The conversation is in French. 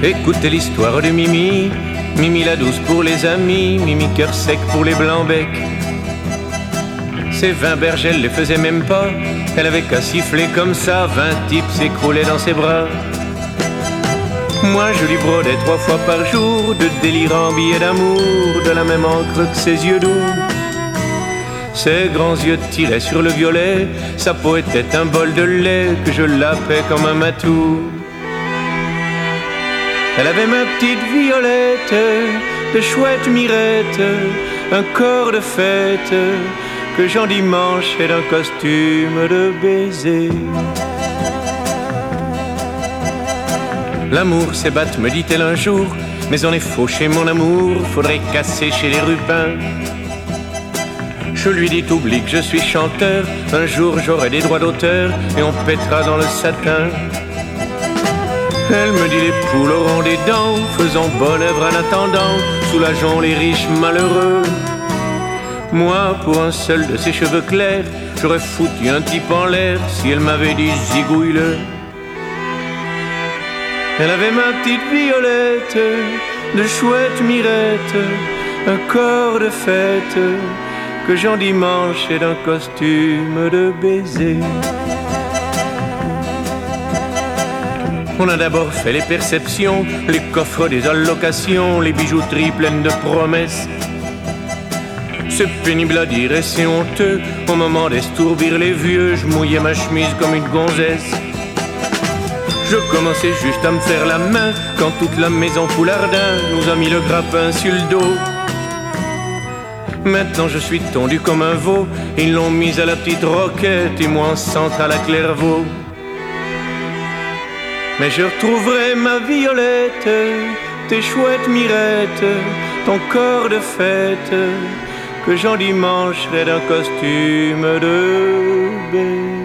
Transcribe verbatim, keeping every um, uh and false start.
Écoutez l'histoire de Mimi, Mimi la douce pour les amis, Mimi cœur sec pour les blancs becs. Ces vingt bergers, elle les faisait même pas, elle avait qu'à siffler comme ça, vingt types s'écroulaient dans ses bras. Moi je lui brodais trois fois par jour de délirants billets d'amour, de la même encre que ses yeux doux. Ses grands yeux tiraient sur le violet, sa peau était un bol de lait que je lapais comme un matou. Elle avait ma petite Violette, de chouette mirette, un corps de fête que j'endimanchais d'un costume de baiser. L'amour c'est battre, me dit-elle un jour, mais on est fauché mon amour, faudrait casser chez les Rupins. Je lui dis t'oublie que je suis chanteur, un jour j'aurai des droits d'auteur et on pètera dans le satin. Elle me dit les poules auront des dents, faisons bonne œuvre en attendant, soulageons les riches malheureux. Moi, pour un seul de ses cheveux clairs, j'aurais foutu un type en l'air si elle m'avait dit zigouille-le. Elle avait ma petite Violette, de chouette mirette, un corps de fête que j'endimanchais d'un costume de baiser. On a d'abord fait les perceptions, les coffres des allocations, les bijouteries pleines de promesses. C'est pénible à dire et c'est honteux, au moment d'estourbir les vieux, je mouillais ma chemise comme une gonzesse. Je commençais juste à me faire la main, quand toute la maison Poulardin nous a mis le grappin sur le dos. Maintenant je suis tondu comme un veau, ils l'ont mise à la petite roquette et moi en centre à la Clairvaux. Mais je retrouverai ma Violette, tes chouettes mirettes, ton corps de fête, que j'endimancherai d'un costume de baiser.